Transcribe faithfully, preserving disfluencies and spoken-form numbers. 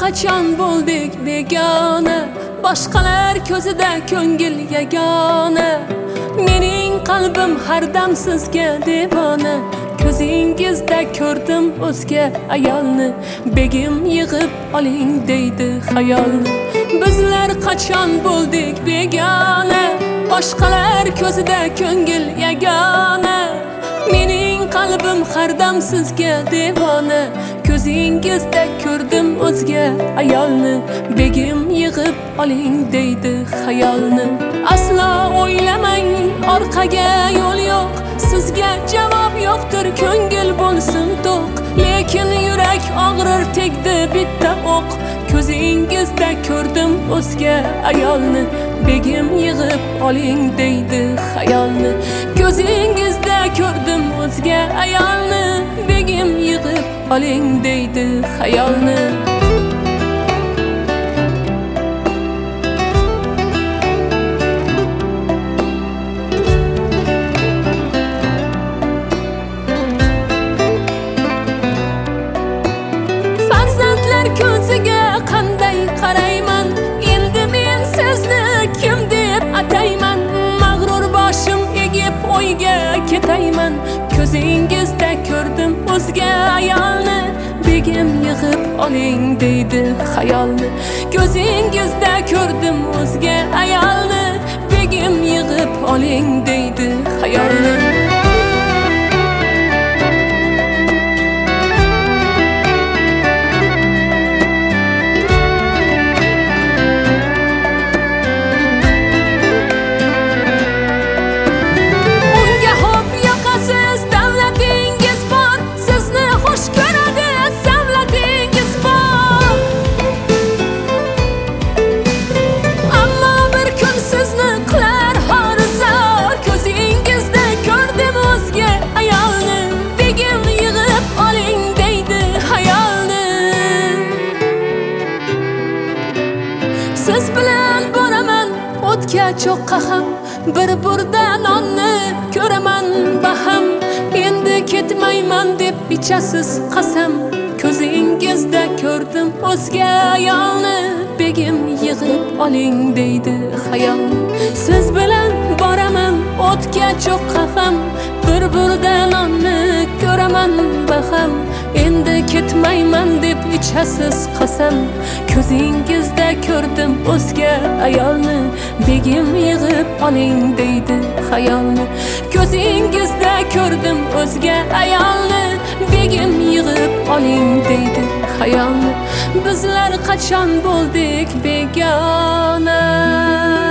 qachon bo'ldik begona, boshqalar ko'zida ko'ngil yagona. Mening qalbim har dam sizga devona, ko'zingizda ko'rdim o'zga ayolni. Begim yig'ib oling deydi xayolni. Bizlar qachon bo'ldik begona, boshqalar ko'zida ko'ngil yagona. Mening qalbim har dam sizga devona, ko'zingizda ko'rdim o'zga ayolni. Begim yig'ib oling deydi xayolni. Aslo o'ylamang, orqaga yo'l yo'q, sizga javob yo'qdir, ko'ngil bo'lsin to'q. Lekin yurak og'rir, tegdi bitta o'q. Ko'zingizda ko'rdim o'zga ayolni. Begim yig'ib oling deydi xayolni. Ko'zingizda ko'rdim o'zga ayolni. Begim yig'ib oling deydi xayolni. Ko'ziga qanday qarayman, endi men sizni kim deb atayman? Mag'rur boshim egib o'yga ketayman, ko'zingizda ko'rdim o'zga ayolni. Begim yig'ib oling deydi xayolni. Ko'zingizda ko'rdim o'zga ayolni. Begim yig'ib oling deydi xayolni. Siz bilan boraman o'tga cho'qqa ham, bir burda nonni ko'raman baham. Endi ketmayman deb ichasiz qasam, ko'zingizda ko'rdim o'zga ayolni. Begim yig'ib oling deydi xayol. Siz bilan boraman o'tga cho'qqa ham, bir burda nonni ko'raman baham. Endi ketmayman deb ichasiz qasam, ko'zingizda ko'rdim o'zga ayolni. Begim yig'ib oling deydi xayolni. Ko'zingizda ko'rdim o'zga ayolni. Begim yig'ib oling deydi xayolni. Bizlar qachon bo'ldik begona?